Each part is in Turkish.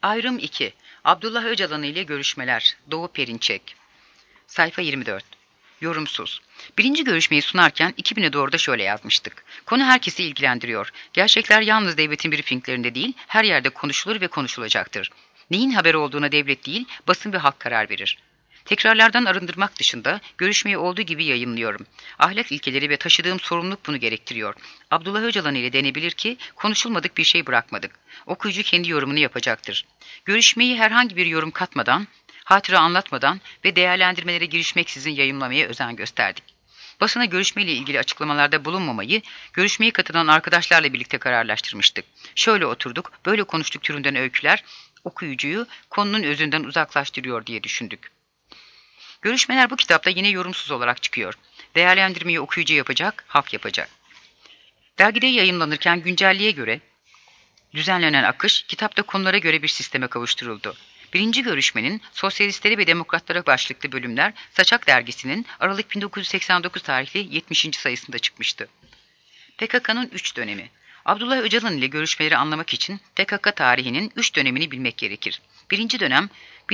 Ayrım 2. Abdullah Öcalan ile görüşmeler. Doğu Perinçek. Sayfa 24. Yorumsuz. Birinci görüşmeyi sunarken 2000'e doğru da şöyle yazmıştık. Konu herkesi ilgilendiriyor. Gerçekler yalnız devletin briefinglerinde değil, her yerde konuşulur ve konuşulacaktır. Neyin haber olduğuna devlet değil, basın ve halk karar verir. Tekrarlardan arındırmak dışında görüşmeyi olduğu gibi yayınlıyorum. Ahlak ilkeleri ve taşıdığım sorumluluk bunu gerektiriyor. Abdullah Öcalan ile denebilir ki konuşulmadık bir şey bırakmadık. Okuyucu kendi yorumunu yapacaktır. Görüşmeyi herhangi bir yorum katmadan, hatıra anlatmadan ve değerlendirmelere girişmeksizin yayımlamaya özen gösterdik. Basına görüşmeyle ilgili açıklamalarda bulunmamayı, görüşmeye katılan arkadaşlarla birlikte kararlaştırmıştık. Şöyle oturduk, böyle konuştuk türünden öyküler, okuyucuyu konunun özünden uzaklaştırıyor diye düşündük. Görüşmeler bu kitapta yine yorumsuz olarak çıkıyor. Değerlendirmeyi okuyucu yapacak, halk yapacak. Dergide yayımlanırken güncelliğe göre düzenlenen akış, kitapta konulara göre bir sisteme kavuşturuldu. Birinci görüşmenin Sosyalistlere ve Demokratlara başlıklı bölümler Saçak Dergisi'nin Aralık 1989 tarihli 70. sayısında çıkmıştı. PKK'nın 3 dönemi. Abdullah Öcalan ile görüşmeleri anlamak için PKK tarihinin 3 dönemini bilmek gerekir. Birinci dönem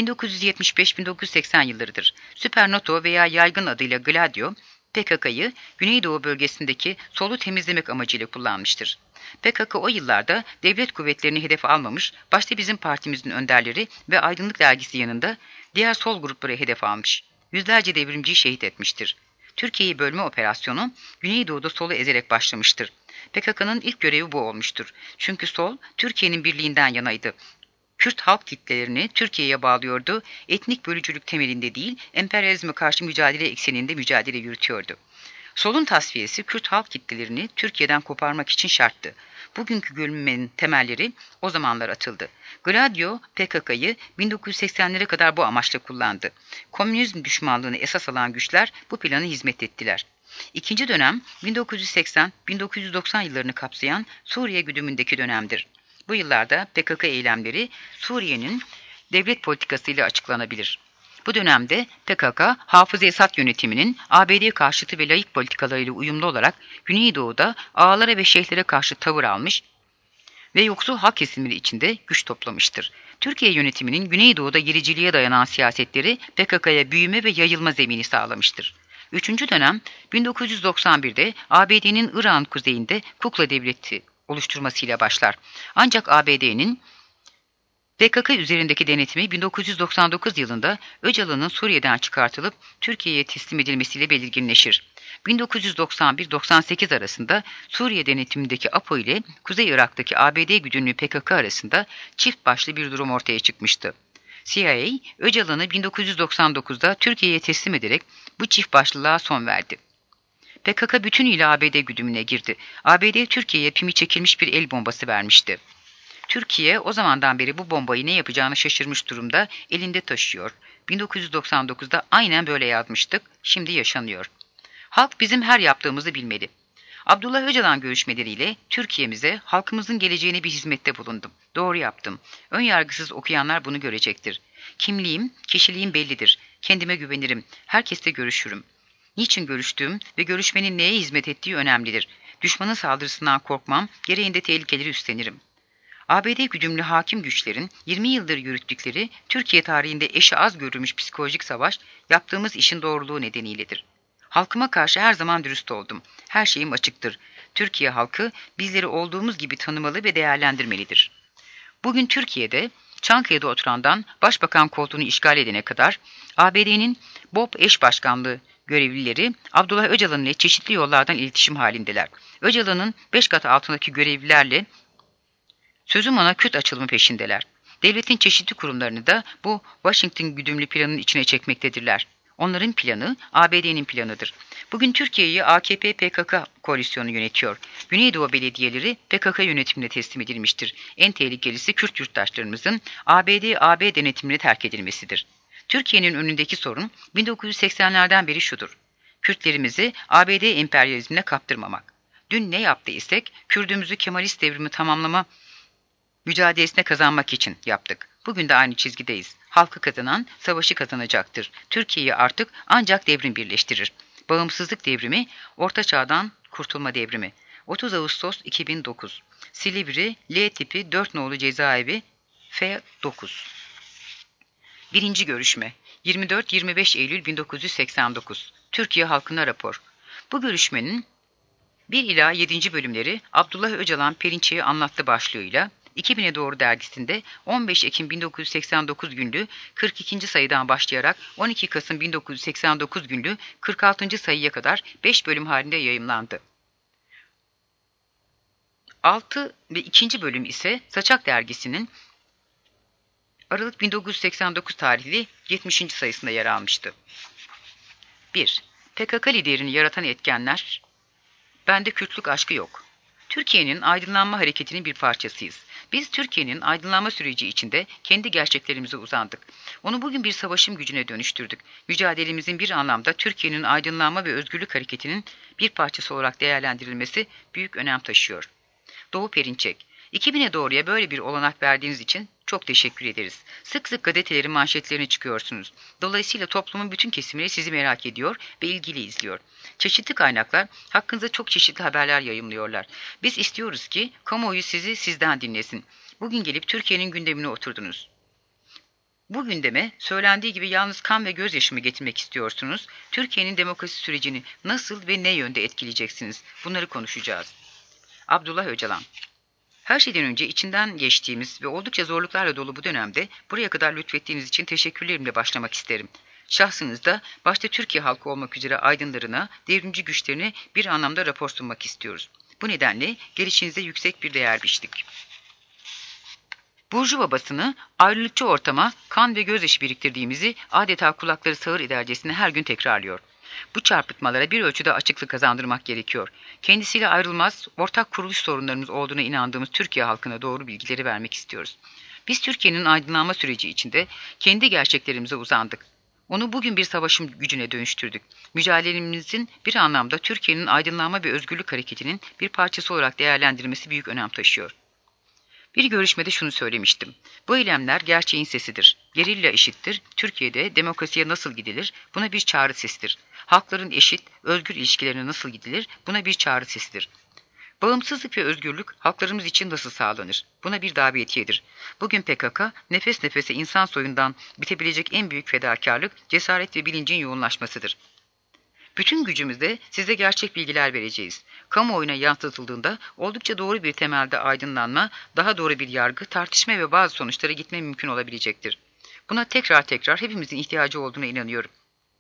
1975-1980 yıllarıdır. Süper NATO veya yaygın adıyla Gladio, PKK'yı Güneydoğu bölgesindeki solu temizlemek amacıyla kullanmıştır. PKK o yıllarda devlet kuvvetlerini hedef almamış, başta bizim partimizin önderleri ve Aydınlık Dergisi yanında diğer sol grupları hedef almış. Yüzlerce devrimciyi şehit etmiştir. Türkiye'yi bölme operasyonu Güneydoğu'da solu ezerek başlamıştır. PKK'nın ilk görevi bu olmuştur. Çünkü sol, Türkiye'nin birliğinden yanaydı. Kürt halk kitlelerini Türkiye'ye bağlıyordu, etnik bölücülük temelinde değil, emperyalizme karşı mücadele ekseninde mücadele yürütüyordu. Solun tasfiyesi Kürt halk kitlelerini Türkiye'den koparmak için şarttı. Bugünkü bölünmenin temelleri o zamanlar atıldı. Gladio, PKK'yı 1980'lere kadar bu amaçla kullandı. Komünizm düşmanlığını esas alan güçler bu plana hizmet ettiler. İkinci dönem 1980-1990 yıllarını kapsayan Suriye güdümündeki dönemdir. Bu yıllarda PKK eylemleri Suriye'nin devlet politikasıyla açıklanabilir. Bu dönemde PKK, Hafız Esad yönetiminin ABD karşıtı ve laik politikalarıyla uyumlu olarak Güneydoğu'da ağalara ve şeyhlere karşı tavır almış ve yoksul halk kesimleri içinde güç toplamıştır. Türkiye yönetiminin Güneydoğu'da gericiliğe dayanan siyasetleri PKK'ya büyüme ve yayılma zemini sağlamıştır. Üçüncü dönem 1991'de ABD'nin İran kuzeyinde kukla devleti oluşturmasıyla başlar. Ancak ABD'nin PKK üzerindeki denetimi 1999 yılında Öcalan'ın Suriye'den çıkartılıp Türkiye'ye teslim edilmesiyle belirginleşir. 1991-98 arasında Suriye denetimindeki APO ile Kuzey Irak'taki ABD güdümlü PKK arasında çift başlı bir durum ortaya çıkmıştı. CIA, Öcalan'ı 1999'da Türkiye'ye teslim ederek bu çift başlılığa son verdi. PKK bütünüyle ABD güdümüne girdi. ABD Türkiye'ye pimi çekilmiş bir el bombası vermişti. Türkiye o zamandan beri bu bombayı ne yapacağını şaşırmış durumda, elinde taşıyor. 1999'da aynen böyle yazmıştık, şimdi yaşanıyor. Halk bizim her yaptığımızı bilmeli. Abdullah Öcalan görüşmeleriyle Türkiye'mize, halkımızın geleceğine bir hizmette bulundum. Doğru yaptım. Önyargısız okuyanlar bunu görecektir. Kimliğim, kişiliğim bellidir. Kendime güvenirim. Herkesle görüşürüm. Niçin görüştüğüm ve görüşmenin neye hizmet ettiği önemlidir. Düşmanın saldırısından korkmam, gereğinde tehlikeleri üstlenirim. ABD güdümlü hakim güçlerin 20 yıldır yürüttükleri Türkiye tarihinde eşi az görülmüş psikolojik savaş yaptığımız işin doğruluğu nedeniyledir. Halkıma karşı her zaman dürüst oldum. Her şeyim açıktır. Türkiye halkı bizleri olduğumuz gibi tanımalı ve değerlendirmelidir. Bugün Türkiye'de Çankaya'da oturandan başbakan koltuğunu işgal edene kadar ABD'nin BOP eş başkanlığı görevlileri Abdullah Öcalan ile çeşitli yollardan iletişim halindeler. Öcalan'ın 5 kat altındaki görevlilerle sözüm ona Kürt açılımı peşindeler. Devletin çeşitli kurumlarını da bu Washington güdümlü planın içine çekmektedirler. Onların planı ABD'nin planıdır. Bugün Türkiye'yi AKP-PKK koalisyonu yönetiyor. Güneydoğu belediyeleri PKK yönetimine teslim edilmiştir. En tehlikelisi Kürt yurttaşlarımızın ABD-AB denetimine terk edilmesidir. Türkiye'nin önündeki sorun 1980'lerden beri şudur. Kürtlerimizi ABD emperyalizmine kaptırmamak. Dün ne yaptı isek Kürdümüzü Kemalist devrimi tamamlama mücadelesine kazanmak için yaptık. Bugün de aynı çizgideyiz. Halkı kazanan savaşı kazanacaktır. Türkiye'yi artık ancak devrim birleştirir. Bağımsızlık devrimi, Orta Çağ'dan kurtulma devrimi. 30 Ağustos 2009. Silivri, L tipi 4 nolu cezaevi, F9. Birinci görüşme 24-25 Eylül 1989 Türkiye halkına rapor. Bu görüşmenin 1 ila 7. bölümleri Abdullah Öcalan Perinçek'e anlattı başlığıyla 2000'e doğru dergisinde 15 Ekim 1989 günlü 42. sayıdan başlayarak 12 Kasım 1989 günlü 46. sayıya kadar 5 bölüm halinde yayımlandı. 6 ve 2. bölüm ise Saçak dergisinin Aralık 1989 tarihli 70. sayısında yer almıştı. 1. PKK liderini yaratan etkenler. Bende Kürtlük aşkı yok. Türkiye'nin aydınlanma hareketinin bir parçasıyız. Biz Türkiye'nin aydınlanma süreci içinde kendi gerçeklerimize uzandık. Onu bugün bir savaşım gücüne dönüştürdük. Mücadelemizin bir anlamda Türkiye'nin aydınlanma ve özgürlük hareketinin bir parçası olarak değerlendirilmesi büyük önem taşıyor. Doğu Perinçek, 2000'e doğruya böyle bir olanak verdiğiniz için çok teşekkür ederiz. Sık sık gazetelerin manşetlerine çıkıyorsunuz. Dolayısıyla toplumun bütün kesimleri sizi merak ediyor ve ilgili izliyor. Çeşitli kaynaklar hakkınızda çok çeşitli haberler yayımlıyorlar. Biz istiyoruz ki kamuoyu sizi sizden dinlesin. Bugün gelip Türkiye'nin gündemine oturdunuz. Bu gündeme söylendiği gibi yalnız kan ve gözyaşı mı getirmek istiyorsunuz? Türkiye'nin demokrasi sürecini nasıl ve ne yönde etkileyeceksiniz? Bunları konuşacağız. Abdullah Öcalan. Her şeyden önce içinden geçtiğimiz ve oldukça zorluklarla dolu bu dönemde buraya kadar lütfettiğiniz için teşekkürlerimle başlamak isterim. Şahsınızda başta Türkiye halkı olmak üzere aydınlarına, devrimci güçlerine bir anlamda rapor sunmak istiyoruz. Bu nedenle gelişinize yüksek bir değer biçtik. Burjuva basını ayrılıkçı ortama kan ve gözyaşı biriktirdiğimizi adeta kulakları sağır edercesine her gün tekrarlıyor. Bu çarpıtmalara bir ölçüde açıklık kazandırmak gerekiyor. Kendisiyle ayrılmaz, ortak kuruluş sorunlarımız olduğuna inandığımız Türkiye halkına doğru bilgileri vermek istiyoruz. Biz Türkiye'nin aydınlanma süreci içinde kendi gerçeklerimize uzandık. Onu bugün bir savaşım gücüne dönüştürdük. Mücadelemizin bir anlamda Türkiye'nin aydınlanma ve özgürlük hareketinin bir parçası olarak değerlendirilmesi büyük önem taşıyor. Bir görüşmede şunu söylemiştim. Bu eylemler gerçeğin sesidir. Gerilla eşittir. Türkiye'de demokrasiye nasıl gidilir? Buna bir çağrı sesidir. Halkların eşit, özgür ilişkilerine nasıl gidilir? Buna bir çağrı sesidir. Bağımsızlık ve özgürlük halklarımız için nasıl sağlanır? Buna bir davetiyedir. Bugün PKK, nefes nefese insan soyundan bitebilecek en büyük fedakarlık, cesaret ve bilincin yoğunlaşmasıdır. Bütün gücümüzle size gerçek bilgiler vereceğiz. Kamuoyuna yansıtıldığında oldukça doğru bir temelde aydınlanma, daha doğru bir yargı, tartışma ve bazı sonuçlara gitme mümkün olabilecektir. Buna tekrar hepimizin ihtiyacı olduğuna inanıyorum.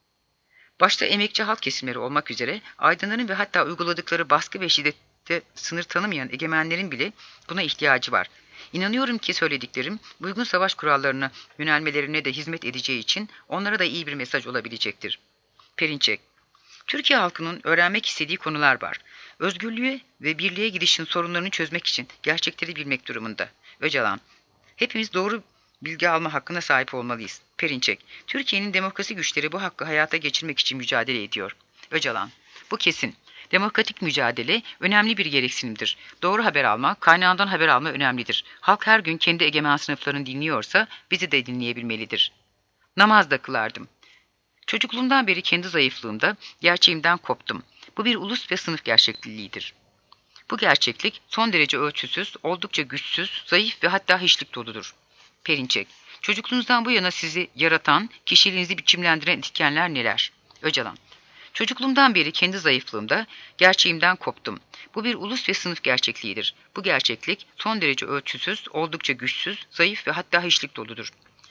Başta emekçi halk kesimleri olmak üzere aydınların ve hatta uyguladıkları baskı ve şiddette sınır tanımayan egemenlerin bile buna ihtiyacı var. İnanıyorum ki söylediklerim uygun savaş kurallarına yönelmelerine de hizmet edeceği için onlara da iyi bir mesaj olabilecektir. Perinçek. Türkiye halkının öğrenmek istediği konular var. Özgürlüğe ve birliğe gidişin sorunlarını çözmek için gerçekleri bilmek durumunda. Öcalan, hepimiz doğru bilgi alma hakkına sahip olmalıyız. Perinçek, Türkiye'nin demokrasi güçleri bu hakkı hayata geçirmek için mücadele ediyor. Öcalan, bu kesin. Demokratik mücadele önemli bir gereksinimdir. Doğru haber alma, kaynağından haber alma önemlidir. Halk her gün kendi egemen sınıflarını dinliyorsa bizi de dinleyebilmelidir. Namaz da kılardım. Çocukluğumdan beri kendi zayıflığımda gerçeğimden koptum. Bu bir ulus ve sınıf gerçekliğidir. Bu gerçeklik son derece ölçüsüz, oldukça güçsüz, zayıf ve hatta hiçlik doludur. Perinçek, çocukluğunuzdan bu yana sizi yaratan, kişiliğinizi biçimlendiren etkenler neler? Öcalan, çocukluğumdan beri kendi zayıflığımda gerçeğimden koptum. Bu bir ulus ve sınıf gerçekliğidir. Bu gerçeklik son derece ölçüsüz, oldukça güçsüz, zayıf ve hatta hiçlik doludur.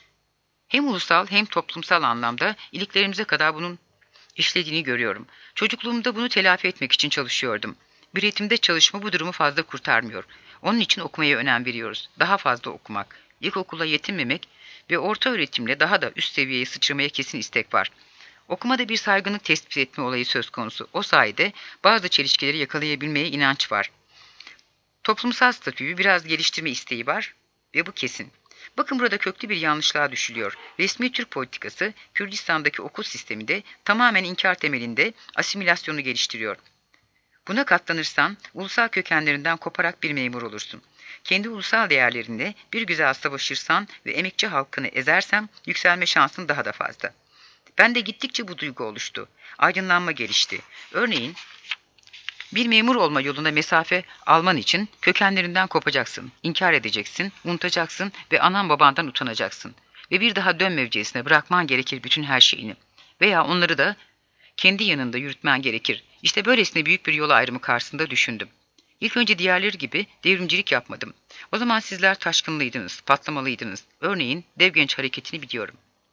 Hem ulusal hem toplumsal anlamda iliklerimize kadar bunun işlediğini görüyorum. Çocukluğumda bunu telafi etmek için çalışıyordum. Üretimde çalışma bu durumu fazla kurtarmıyor. Onun için okumaya önem veriyoruz. Daha fazla okumak, ilkokula yetinmemek ve orta öğretimle daha da üst seviyeye sıçramaya kesin istek var. Okumada bir saygınlık tespit etme olayı söz konusu. O sayede bazı çelişkileri yakalayabilmeye inanç var. Toplumsal statüyü biraz geliştirme isteği var ve bu kesin. Bakın burada köklü bir yanlışlığa düşülüyor. Resmi Türk politikası, Kürdistan'daki okul sisteminde tamamen inkar temelinde asimilasyonu geliştiriyor. Buna katlanırsan, ulusal kökenlerinden koparak bir memur olursun. Kendi ulusal değerlerinde bir güzel savaşırsan ve emekçi halkını ezersen, yükselme şansın daha da fazla. Ben de gittikçe bu duygu oluştu. Aydınlanma gelişti. Örneğin, Bir memur olma yolunda mesafe alman için kökenlerinden kopacaksın, inkar edeceksin, unutacaksın ve anan babandan utanacaksın. Ve bir daha dönmeyeceğine bırakman gerekir bütün her şeyini. Veya onları da kendi yanında yürütmen gerekir. İşte böylesine büyük bir yol ayrımı karşısında düşündüm. İlk önce diğerleri gibi devrimcilik yapmadım. O zaman sizler taşkınlıydınız, patlamalıydınız. Örneğin Dev Genç hareketini biliyorum.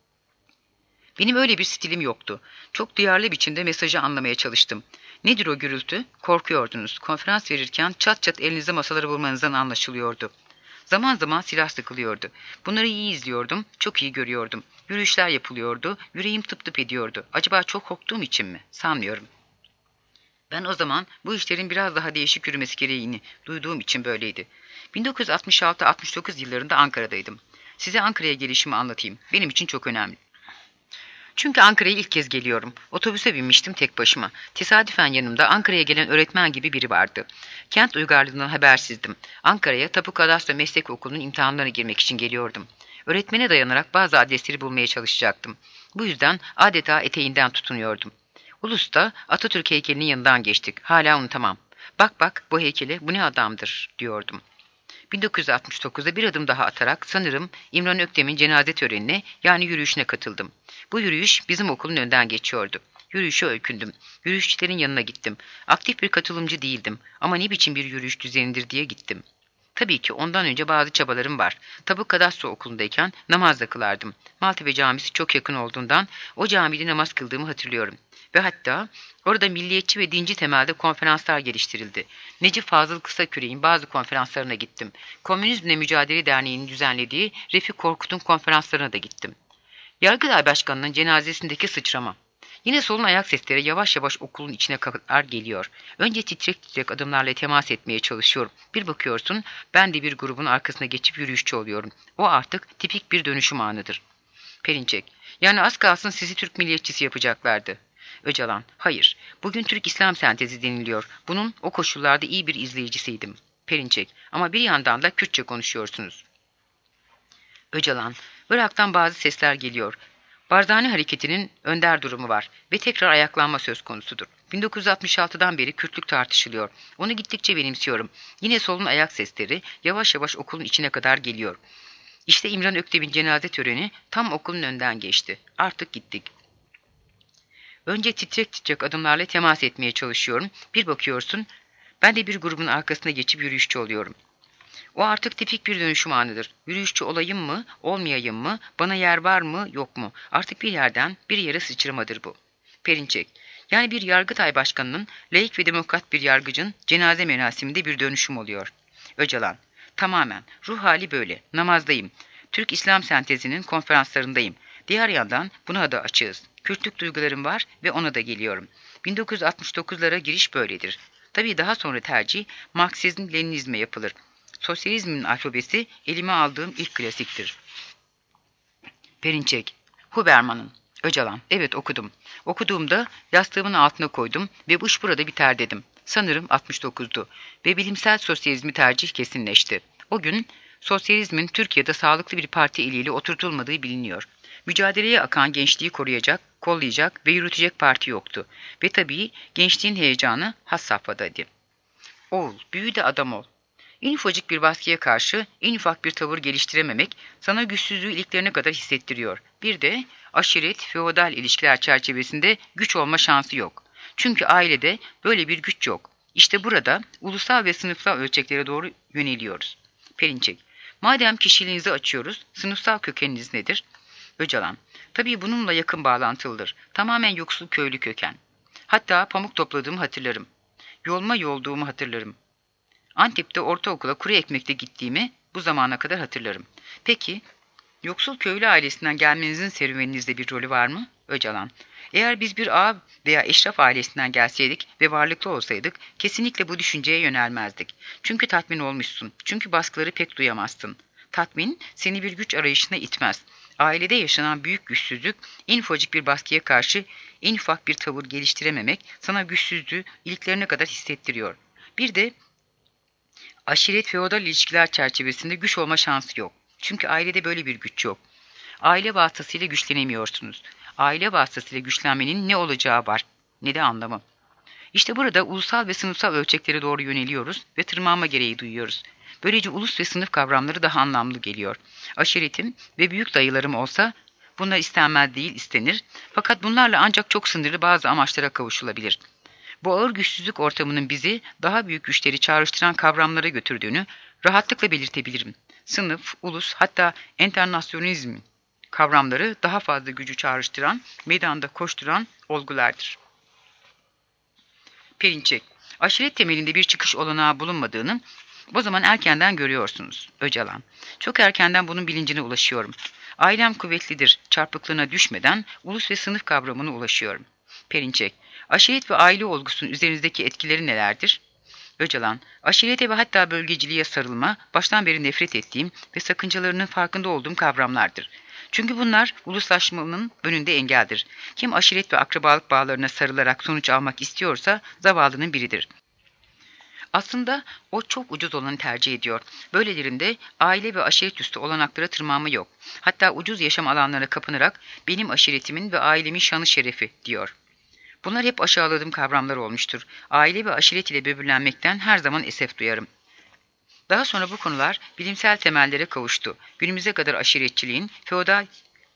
Benim öyle bir stilim yoktu. Çok duyarlı biçimde mesajı anlamaya çalıştım. Nedir o gürültü? Korkuyordunuz. Konferans verirken çat çat elinize masalara vurmanızdan anlaşılıyordu. Zaman zaman silah sıkılıyordu. Bunları iyi izliyordum, çok iyi görüyordum. Yürüyüşler yapılıyordu, yüreğim tıp tıp ediyordu. Acaba çok korktuğum için mi? Sanmıyorum. Ben o zaman bu işlerin biraz daha değişik yürümesi gereğini duyduğum için böyleydi. 1966-69 yıllarında Ankara'daydım. Size Ankara'ya gelişimi anlatayım. Benim için çok önemli. Çünkü Ankara'ya ilk kez geliyorum. Otobüse binmiştim tek başıma. Tesadüfen yanımda Ankara'ya gelen öğretmen gibi biri vardı. Kent uygarlığından habersizdim. Ankara'ya Tapu Kadastro Meslek Okulu'nun imtihanlarına girmek için geliyordum. Öğretmene dayanarak bazı adresleri bulmaya çalışacaktım. Bu yüzden adeta eteğinden tutunuyordum. Ulus'ta Atatürk heykelinin yanından geçtik. Hala unutamam. Bak bak bu heykele bu ne adamdır diyordum. 1969'da bir adım daha atarak sanırım İmran Öktem'in cenaze törenine yani yürüyüşüne katıldım. Bu yürüyüş bizim okulun önden geçiyordu. Yürüyüşe öykündüm. Yürüyüşçülerin yanına gittim. Aktif bir katılımcı değildim ama ne biçim bir yürüyüş düzenidir diye gittim. Tabii ki ondan önce bazı çabalarım var. Tabu Kadastro okulundayken namaz da kılardım. Maltepe Camisi çok yakın olduğundan o camide namaz kıldığımı hatırlıyorum. Ve hatta orada milliyetçi ve dinci temelde konferanslar geliştirildi. Necip Fazıl Kısaküre'nin bazı konferanslarına gittim. Komünizmle Mücadele Derneği'nin düzenlediği Refik Korkut'un konferanslarına da gittim. Yargıtay Başkanı'nın cenazesindeki sıçrama. Yine solun ayak sesleri yavaş yavaş okulun içine kadar geliyor. Önce titrek titrek adımlarla temas etmeye çalışıyorum. Bir bakıyorsun ben de bir grubun arkasına geçip yürüyüşçü oluyorum. O artık tipik bir dönüşüm anıdır. Perinçek, yani az kalsın sizi Türk milliyetçisi yapacaklardı. Öcalan, hayır. Bugün Türk İslam sentezi deniliyor. Bunun o koşullarda iyi bir izleyicisiydim. Perinçek, ama bir yandan da Kürtçe konuşuyorsunuz. Öcalan, Irak'tan bazı sesler geliyor. Barzani hareketinin önder durumu var ve tekrar ayaklanma söz konusudur. 1966'dan beri Kürtlük tartışılıyor. Onu gittikçe benimsiyorum. Yine solun ayak sesleri yavaş yavaş okulun içine kadar geliyor. İşte İmran Öktem'in cenaze töreni tam okulun önden geçti. Artık gittik. Önce titrek titrek adımlarla temas etmeye çalışıyorum. Bir bakıyorsun, ben de bir grubun arkasına geçip yürüyüşçü oluyorum. O artık tipik bir dönüşüm anıdır. Yürüyüşçü olayım mı, olmayayım mı, bana yer var mı, yok mu? Artık bir yerden bir yere sıçramadır bu. Perinçek, yani bir Yargıtay Başkanı'nın, laik ve demokrat bir yargıcın cenaze merasiminde bir dönüşüm oluyor. Öcalan, tamamen, ruh hali böyle, namazdayım. Türk İslam sentezinin konferanslarındayım. Diğer yandan buna da açığız. Kürtlük duygularım var ve ona da geliyorum. 1969'lara giriş böyledir. Tabii daha sonra tercih Marksizm-Leninizme yapılır. Sosyalizmin alfabesi elime aldığım ilk klasiktir. Perinçek, Huberman'ın. Öcalan, evet okudum. Okuduğumda yastığımın altına koydum ve bu iş burada biter dedim. Sanırım 69'du ve bilimsel sosyalizmi tercih kesinleşti. O gün sosyalizmin Türkiye'de sağlıklı bir parti eliyle oturtulmadığı biliniyor. Mücadeleye akan gençliği koruyacak, kollayacak ve yürütecek parti yoktu. Ve tabii gençliğin heyecanı has safhadaydı. Oğul, büyü de adam ol. En ufacık bir baskıya karşı en ufak bir tavır geliştirememek sana güçsüzlüğü iliklerine kadar hissettiriyor. Bir de aşiret, feodal ilişkiler çerçevesinde güç olma şansı yok. Çünkü ailede böyle bir güç yok. İşte burada ulusal ve sınıfsal ölçeklere doğru yöneliyoruz. Perinçek, madem kişiliğinizi açıyoruz, sınıfsal kökeniniz nedir? Öcalan, tabii bununla yakın bağlantılıdır. Tamamen yoksul köylü köken. Hatta pamuk topladığımı hatırlarım. Yolma yolduğumu hatırlarım. Antep'te ortaokula kuru ekmekle gittiğimi bu zamana kadar hatırlarım. Peki, yoksul köylü ailesinden gelmenizin serüveninizde bir rolü var mı? Öcalan, eğer biz bir ağa veya eşraf ailesinden gelseydik ve varlıklı olsaydık, kesinlikle bu düşünceye yönelmezdik. Çünkü tatmin olmuşsun, çünkü baskıları pek duyamazsın. Tatmin, seni bir güç arayışına itmez. Ailede yaşanan büyük güçsüzlük, en ufacık bir baskıya karşı en ufak bir tavır geliştirememek, sana güçsüzlüğü iliklerine kadar hissettiriyor. Bir de aşiret feodal ilişkiler çerçevesinde güç olma şansı yok. Çünkü ailede böyle bir güç yok. Aile vasıtasıyla güçlenemiyorsunuz. Aile vasıtasıyla güçlenmenin ne olacağı var, ne de anlamı. İşte burada ulusal ve sınıfsal ölçeklere doğru yöneliyoruz ve tırmanma gereği duyuyoruz. Böylece ulus ve sınıf kavramları daha anlamlı geliyor. Aşiretim ve büyük dayılarım olsa bunlar istenmez değil istenir. Fakat bunlarla ancak çok sınırlı bazı amaçlara kavuşulabilir. Bu ağır güçsüzlük ortamının bizi daha büyük güçleri çağrıştıran kavramlara götürdüğünü rahatlıkla belirtebilirim. Sınıf, ulus hatta enternasyonizm kavramları daha fazla gücü çağrıştıran, meydanda koşturan olgulardır. Perinçek, aşiret temelinde bir çıkış olanağı bulunmadığını o zaman erkenden görüyorsunuz. Öcalan, çok erkenden bunun bilincine ulaşıyorum. Ailem kuvvetlidir, çarpıklığına düşmeden ulus ve sınıf kavramına ulaşıyorum. Perinçek, aşiret ve aile olgusunun üzerinizdeki etkileri nelerdir? Öcalan, aşirete ve hatta bölgeciliğe sarılma, baştan beri nefret ettiğim ve sakıncalarının farkında olduğum kavramlardır. Çünkü bunlar uluslaşmanın önünde engeldir. Kim aşiret ve akrabalık bağlarına sarılarak sonuç almak istiyorsa zavallının biridir. Aslında o çok ucuz olanı tercih ediyor. Böylelerinde aile ve aşiret üstü olanaklara tırmanma yok. Hatta ucuz yaşam alanlarına kapınarak benim aşiretimin ve ailemin şanı şerefi diyor. Bunlar hep aşağıladığım kavramlar olmuştur. Aile ve aşiret ile böbürlenmekten her zaman esef duyarım. Daha sonra bu konular bilimsel temellere kavuştu. Günümüze kadar aşiretçiliğin, feodal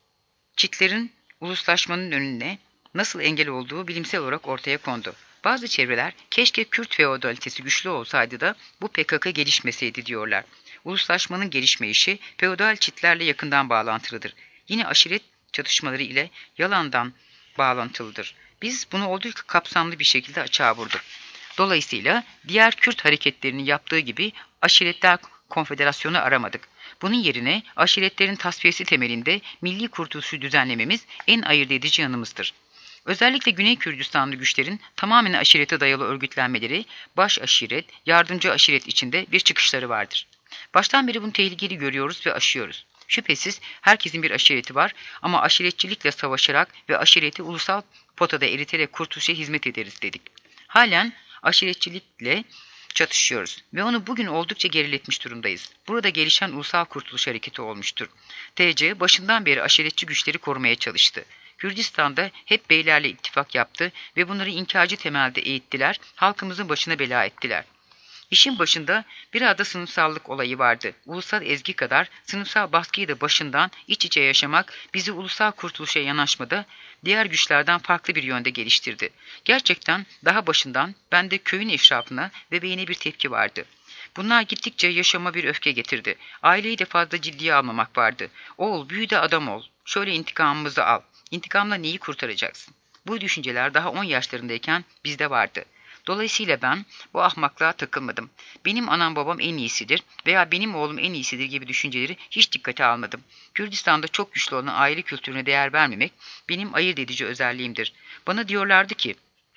çitlerin uluslaşmanın önüne nasıl engel olduğu bilimsel olarak ortaya kondu. Bazı çevreler keşke Kürt feodalitesi güçlü olsaydı da bu PKK gelişmeseydi diyorlar. Uluslaşmanın gelişmeyişi feodal çitlerle yakından bağlantılıdır. Yine aşiret çatışmaları ile yalandan bağlantılıdır. Biz bunu oldukça kapsamlı bir şekilde açığa vurduk. Dolayısıyla diğer Kürt hareketlerinin yaptığı gibi aşiretler konfederasyonu aramadık. Bunun yerine aşiretlerin tasfiyesi temelinde milli kurtuluşu düzenlememiz en ayırt edici yanımızdır. Özellikle Güney Kürdistanlı güçlerin tamamen aşirete dayalı örgütlenmeleri, baş aşiret, yardımcı aşiret içinde bir çıkışları vardır. Baştan beri bunu tehlikeli görüyoruz ve aşıyoruz. Şüphesiz herkesin bir aşireti var ama aşiretçilikle savaşarak ve aşireti ulusal potada eriterek kurtuluşa hizmet ederiz dedik. Halen aşiretçilikle çatışıyoruz ve onu bugün oldukça geriletmiş durumdayız. Burada gelişen ulusal kurtuluş hareketi olmuştur. TC başından beri aşiretçi güçleri korumaya çalıştı. Kürdistan'da hep beylerle ittifak yaptı ve bunları inkarcı temelde eğittiler, halkımızın başına bela ettiler. İşin başında biraz da sınıfsallık olayı vardı. Ulusal ezgi kadar sınıfsal baskıyı da başından iç içe yaşamak bizi ulusal kurtuluşa yanaşmada diğer güçlerden farklı bir yönde geliştirdi. Gerçekten daha başından bende köyün eşrafına ve beyine bir tepki vardı. Bunlar gittikçe yaşama bir öfke getirdi. Aileyi de fazla ciddiye almamak vardı. Oğul, büyü de adam ol. Şöyle intikamımızı al. İntikamla neyi kurtaracaksın? Bu düşünceler daha 10 yaşlarındayken bizde vardı. Dolayısıyla ben bu ahmaklığa takılmadım. Benim anam babam en iyisidir veya benim oğlum en iyisidir gibi düşünceleri hiç dikkate almadım. Kürdistan'da çok güçlü olan aile kültürüne değer vermemek benim ayırt edici özelliğimdir. Bana diyorlardı ki,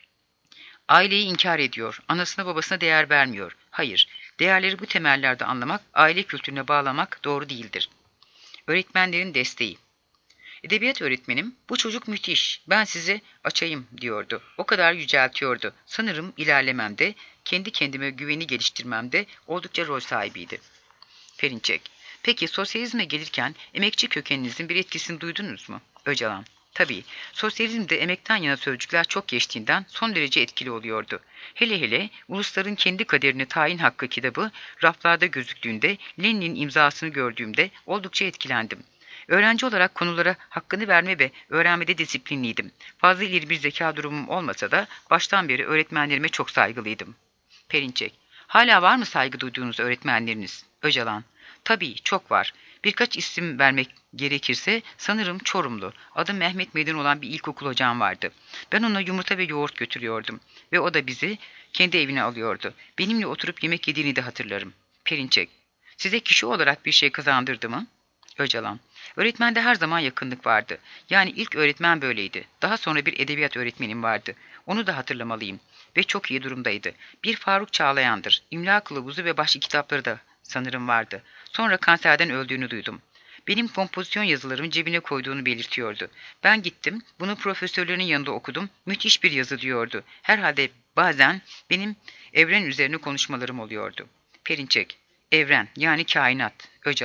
aileyi inkar ediyor, anasına babasına değer vermiyor. Hayır, değerleri bu temellerde anlamak, aile kültürüne bağlamak doğru değildir. Öğretmenlerin desteği. Edebiyat öğretmenim, bu çocuk müthiş, ben size açayım diyordu. O kadar yüceltiyordu. Sanırım ilerlememde, kendi kendime güveni geliştirmemde oldukça rol sahibiydi. Perinçek, peki sosyalizme gelirken emekçi kökeninizin bir etkisini duydunuz mu? Öcalan, tabii, sosyalizmde emekten yana sözcükler çok geçtiğinden son derece etkili oluyordu. Hele hele ulusların kendi kaderini tayin hakkı kitabı raflarda gözüktüğünde Lenin'in imzasını gördüğümde oldukça etkilendim. Öğrenci olarak konulara hakkını verme ve öğrenmede disiplinliydim. Fazla ileri bir zeka durumum olmasa da baştan beri öğretmenlerime çok saygılıydım. Perinçek, hala var mı saygı duyduğunuz öğretmenleriniz? Öcalan, tabii çok var. Birkaç isim vermek gerekirse sanırım Çorumlu, adı Mehmet Meydan olan bir ilkokul hocam vardı. Ben ona yumurta ve yoğurt götürüyordum ve o da bizi kendi evine alıyordu. Benimle oturup yemek yediğini de hatırlarım. Perinçek, size kişi olarak bir şey kazandırdı mı? Öcalan, öğretmende her zaman yakınlık vardı. Yani ilk öğretmen böyleydi. Daha sonra bir edebiyat öğretmenim vardı. Onu da hatırlamalıyım. Ve çok iyi durumdaydı. Bir Faruk Çağlayan'dır. İmla kılavuzu ve başka kitapları da sanırım vardı. Sonra kanserden öldüğünü duydum. Benim kompozisyon yazılarımı cebine koyduğunu belirtiyordu. Ben gittim, bunu profesörlerin yanında okudum. Müthiş bir yazı diyordu. Herhalde bazen benim evren üzerine konuşmalarım oluyordu. Perinçek, evren yani kainat. Öcalan,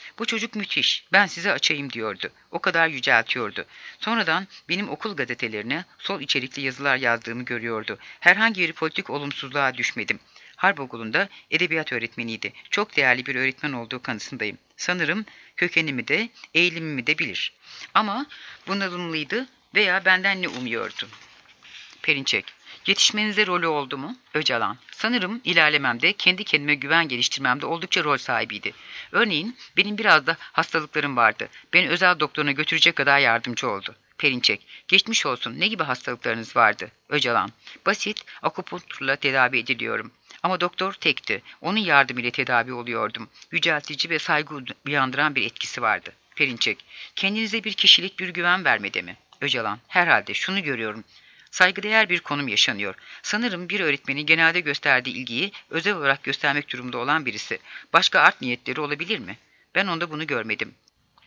Bu çocuk müthiş, ben size açayım diyordu. O kadar yüceltiyordu. Sonradan benim okul gazetelerine sol içerikli yazılar yazdığımı görüyordu. Herhangi bir politik olumsuzluğa düşmedim. Harp okulunda edebiyat öğretmeniydi. Çok değerli bir öğretmen olduğu kanısındayım. Sanırım kökenimi de, eğilimimi de bilir. Ama bunalımlıydı veya benden ne umuyordu? Perinçek. Yetişmenize rolü oldu mu? Öcalan. Sanırım ilerlememde, kendi kendime güven geliştirmemde oldukça rol sahibiydi. Örneğin benim biraz da hastalıklarım vardı. Beni özel doktoruna götürecek kadar yardımcı oldu. Perinçek. Geçmiş olsun. Ne gibi hastalıklarınız vardı? Öcalan. Basit, akupunkturla tedavi ediliyorum. Ama doktor tekti. Onun yardımıyla tedavi oluyordum. Yüceltici ve saygı uyandıran bir etkisi vardı. Perinçek. Kendinize bir kişilik, bir güven vermede mi? Öcalan. Herhalde şunu görüyorum. Saygıdeğer bir konum yaşanıyor. Sanırım bir öğretmenin genelde gösterdiği ilgiyi özel olarak göstermek durumunda olan birisi. Başka art niyetleri olabilir mi? Ben onda bunu görmedim.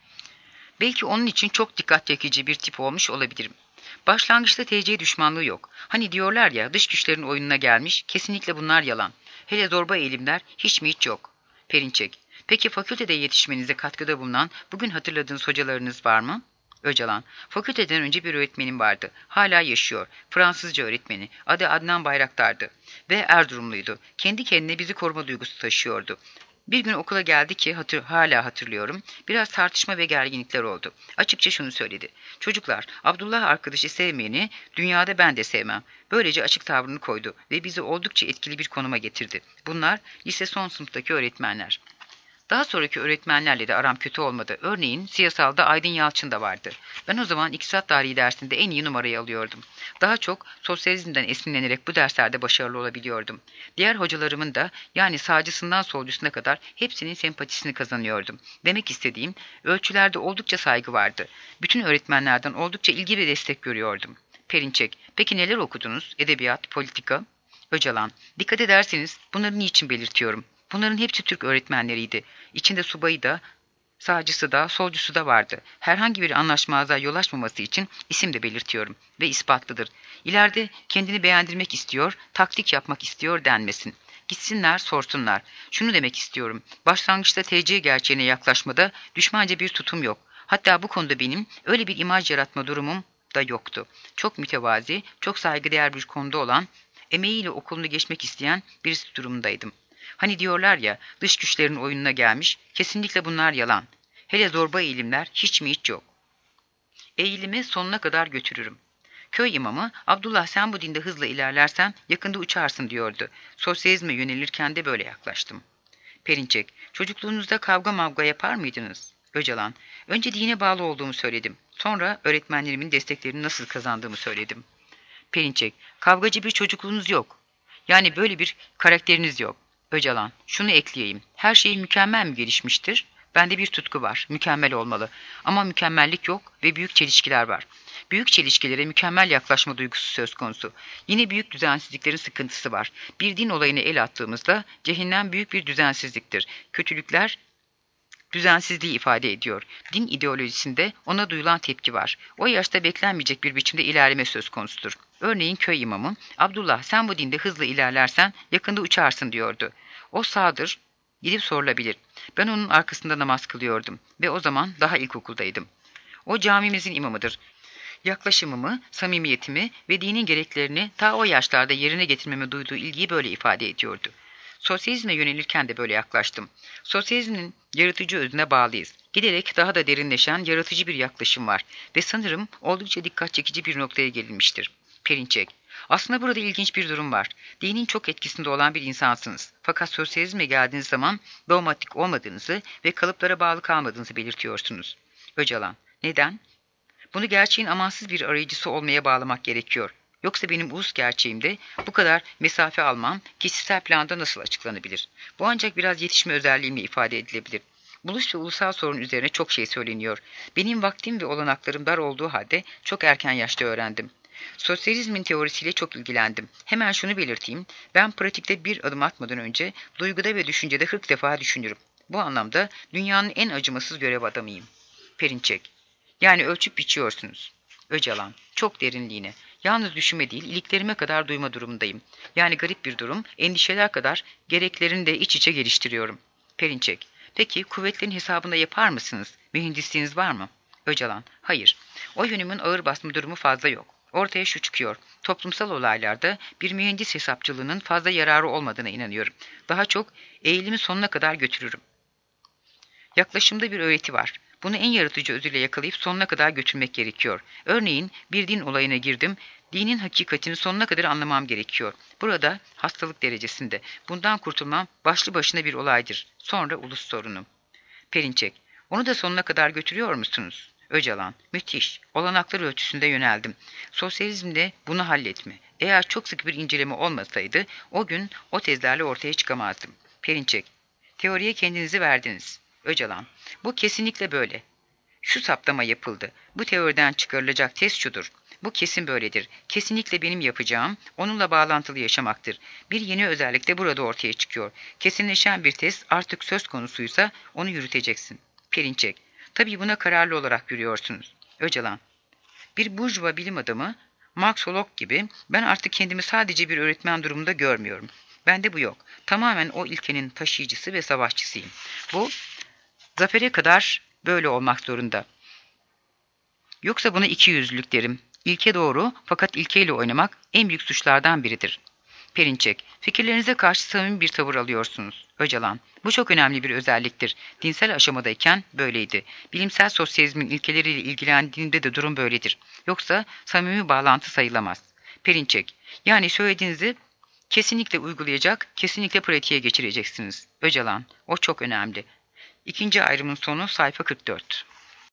Belki onun için çok dikkat çekici bir tip olmuş olabilirim. Başlangıçta TC düşmanlığı yok. Hani diyorlar ya, dış güçlerin oyununa gelmiş, kesinlikle bunlar yalan. Hele zorba eğilimler hiç mi hiç yok. Perinçek. Peki fakültede yetişmenize katkıda bulunan bugün hatırladığınız hocalarınız var mı? Öcalan. Fakülteden önce bir öğretmenim vardı. Hala yaşıyor. Fransızca öğretmeni. Adı Adnan Bayraktar'dı. Ve Erzurumluydu. Kendi kendine bizi koruma duygusu taşıyordu. Bir gün okula geldi ki hala hatırlıyorum. Biraz tartışma ve gerginlikler oldu. Açıkça şunu söyledi. Çocuklar, Abdullah arkadaşı sevmeyeni dünyada ben de sevmem. Böylece açık tavrını koydu ve bizi oldukça etkili bir konuma getirdi. Bunlar lise son sınıftaki öğretmenler. Daha sonraki öğretmenlerle de aram kötü olmadı. Örneğin siyasalda Aydın Yalçın da vardı. Ben o zaman iktisat tarihi dersinde en iyi numarayı alıyordum. Daha çok sosyalizmden esinlenerek bu derslerde başarılı olabiliyordum. Diğer hocalarımın da, yani sağcısından solcusuna kadar hepsinin sempatisini kazanıyordum. Demek istediğim, ölçülerde oldukça saygı vardı. Bütün öğretmenlerden oldukça ilgi ve destek görüyordum. Perinçek. Peki neler okudunuz? Edebiyat, politika? Öcalan. Dikkat ederseniz bunları niçin belirtiyorum? Bunların hepsi Türk öğretmenleriydi. İçinde subayı da, sağcısı da, solcusu da vardı. Herhangi bir anlaşmazlığa yol açmaması için isim de belirtiyorum ve ispatlıdır. İleride kendini beğendirmek istiyor, taktik yapmak istiyor denmesin. Gitsinler, sorsunlar. Şunu demek istiyorum. Başlangıçta TC gerçeğine yaklaşmada düşmanca bir tutum yok. Hatta bu konuda benim öyle bir imaj yaratma durumum da yoktu. Çok mütevazi, çok saygıdeğer bir konuda olan, emeğiyle okulunu geçmek isteyen birisi durumundaydım. Hani diyorlar ya, dış güçlerin oyununa gelmiş, kesinlikle bunlar yalan. Hele zorba eğilimler hiç mi hiç yok. Eğilimi sonuna kadar götürürüm. Köy imamı, Abdullah sen bu dinde hızla ilerlersen yakında uçarsın diyordu. Sosyalizme yönelirken de böyle yaklaştım. Perinçek, çocukluğunuzda kavga mavga yapar mıydınız? Öcalan, önce dine bağlı olduğumu söyledim. Sonra öğretmenlerimin desteklerini nasıl kazandığımı söyledim. Perinçek, kavgacı bir çocukluğunuz yok. Yani böyle bir karakteriniz yok. Öcalan, şunu ekleyeyim. Her şey mükemmel mi gelişmiştir? Bende bir tutku var. Mükemmel olmalı. Ama mükemmellik yok ve büyük çelişkiler var. Büyük çelişkilere mükemmel yaklaşma duygusu söz konusu. Yine büyük düzensizliklerin sıkıntısı var. Bir din olayına el attığımızda cehennem büyük bir düzensizliktir. Kötülükler düzensizliği ifade ediyor. Din ideolojisinde ona duyulan tepki var. O yaşta beklenmeyecek bir biçimde ilerleme söz konusudur. Örneğin köy imamı, Abdullah sen bu dinde hızlı ilerlersen yakında uçarsın diyordu. O sağdır, gidip sorulabilir. Ben onun arkasında namaz kılıyordum ve o zaman daha ilkokuldaydım. O camimizin imamıdır. Yaklaşımımı, samimiyetimi ve dinin gereklerini ta o yaşlarda yerine getirmeme duyduğu ilgiyi böyle ifade ediyordu. Sosyalizme yönelirken de böyle yaklaştım. Sosyalizmin yaratıcı özüne bağlıyız. Giderek daha da derinleşen yaratıcı bir yaklaşım var ve sanırım oldukça dikkat çekici bir noktaya gelinmiştir. Perinçek. Aslında burada ilginç bir durum var. Dinin çok etkisinde olan bir insansınız. Fakat sosyalizme geldiğiniz zaman dogmatik olmadığınızı ve kalıplara bağlı kalmadığınızı belirtiyorsunuz. Öcalan. Neden? Bunu gerçeğin amansız bir arayıcısı olmaya bağlamak gerekiyor. Yoksa benim ulus gerçeğimde bu kadar mesafe almam kişisel planda nasıl açıklanabilir? Bu ancak biraz yetişme özelliğimle ifade edilebilir. Buluş ve ulusal sorun üzerine çok şey söyleniyor. Benim vaktim ve olanaklarım dar olduğu halde çok erken yaşta öğrendim. Sosyalizmin teorisiyle çok ilgilendim. Hemen şunu belirteyim, ben pratikte bir adım atmadan önce duyguda ve düşüncede 40 defa düşünürüm. Bu anlamda dünyanın en acımasız görev adamıyım. Perinçek. Yani ölçüp biçiyorsunuz. Öcalan. Çok derinliğine. Yalnız düşünme değil, iliklerime kadar duyma durumundayım. Yani garip bir durum, endişeler kadar gereklerini de iç içe geliştiriyorum. Perinçek. Peki kuvvetlerin hesabında yapar mısınız? Mühendisliğiniz var mı? Öcalan, hayır. O yönümün ağır basma durumu fazla yok. Ortaya şu çıkıyor. Toplumsal olaylarda bir mühendis hesapçılığının fazla yararı olmadığına inanıyorum. Daha çok eğilimi sonuna kadar götürürüm. Yaklaşımda bir öğreti var. Bunu en yaratıcı özüyle yakalayıp sonuna kadar götürmek gerekiyor. Örneğin bir din olayına girdim. Dinin hakikatini sonuna kadar anlamam gerekiyor. Burada hastalık derecesinde. Bundan kurtulmam başlı başına bir olaydır. Sonra ulus sorunu. Perinçek, onu da sonuna kadar götürüyor musunuz? Öcalan, müthiş. Olanaklar ölçüsünde yöneldim. Sosyalizmde bunu halletme. Eğer çok sık bir inceleme olmasaydı o gün o tezlerle ortaya çıkamazdım. Perinçek, teoriye kendinizi verdiniz. Öcalan, bu kesinlikle böyle. Şu saptama yapıldı. Bu teoriden çıkarılacak tez şudur. Bu kesin böyledir. Kesinlikle benim yapacağım, onunla bağlantılı yaşamaktır. Bir yeni özellik de burada ortaya çıkıyor. Kesinleşen bir tez artık söz konusuysa onu yürüteceksin. Perinçek, tabii buna kararlı olarak yürüyorsunuz. Öcalan, bir burjuva bilim adamı, Marxolog gibi ben artık kendimi sadece bir öğretmen durumunda görmüyorum. Bende bu yok. Tamamen o ilkenin taşıyıcısı ve savaşçısıyım. Bu, zafere kadar böyle olmak zorunda. Yoksa buna ikiyüzlülük derim. İlke doğru fakat ilkeyle oynamak en büyük suçlardan biridir. Perinçek, fikirlerinize karşı samimi bir tavır alıyorsunuz. Öcalan, bu çok önemli bir özelliktir. Dinsel aşamadayken böyleydi. Bilimsel sosyalizmin ilkeleriyle ilgilendiğinde de durum böyledir. Yoksa samimi bağlantı sayılamaz. Perinçek, yani söylediğinizi kesinlikle uygulayacak, kesinlikle pratiğe geçireceksiniz. Öcalan, o çok önemli. İkinci ayrımın sonu sayfa 44.